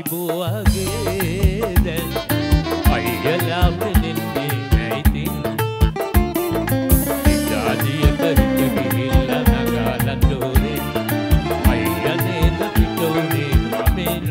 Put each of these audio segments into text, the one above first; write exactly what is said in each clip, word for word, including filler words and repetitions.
වාසිබුවගේ දැන් අයියලා වෙන්නේ නැයිතින් ඉතාලියට හිට ගිහිල්ලා නගාලා ඩෝරේ අයියනේද පිටෝනේ කමෙන්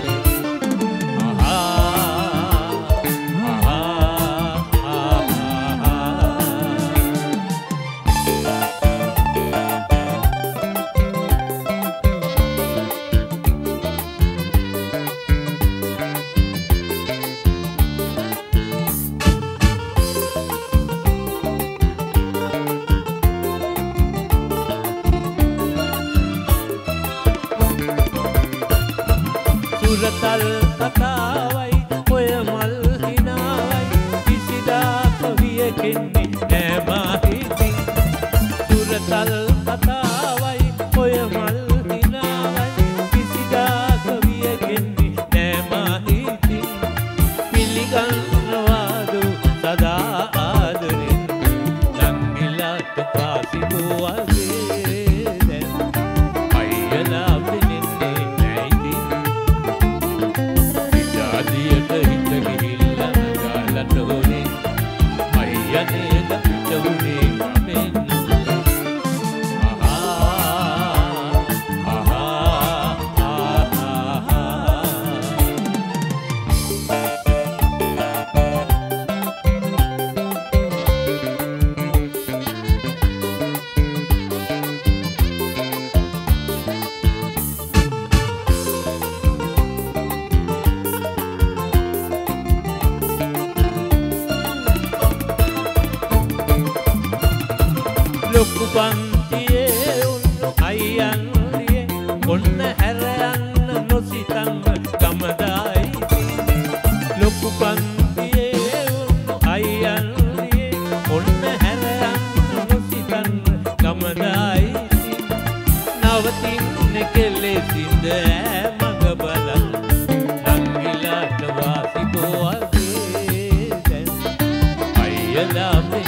සුරතල් කතාවයි ඔය මල් හිනාවයි කිසිදාක වියකෙන්නේ නෑ මාහිතින් සුරතල් කතාවයි ඔය මල් හිනාවයි කිසිදාක වියකෙන්නේ නෑ මාහිතින් පිළිගන්නවාදු සදා ආදරෙන් ලංගිලාට පාසිබුවගේ දැන් අයියලා වෙන්නේ නැයිතින් ඉතාලියට හිට ගිහිල්ලා නගාලා ඩෝරේ අයියනේද පිටෝනේ කමෙන් ලොකු පන්තියේ උන්නු අයියන්ලියේ ඔන්න හැර යන්න නොසිතන්න ගමදායි ලොකු පන්තියේ උන්නු අයියන්ලියේ ඔන්න හැර යන්න නොසිතන්න ගමදායි නවතින්න කෙලෙසින්ද ඈ මග බලන්න නංගිලාට වාසිබුවගේ දැන් අයියලා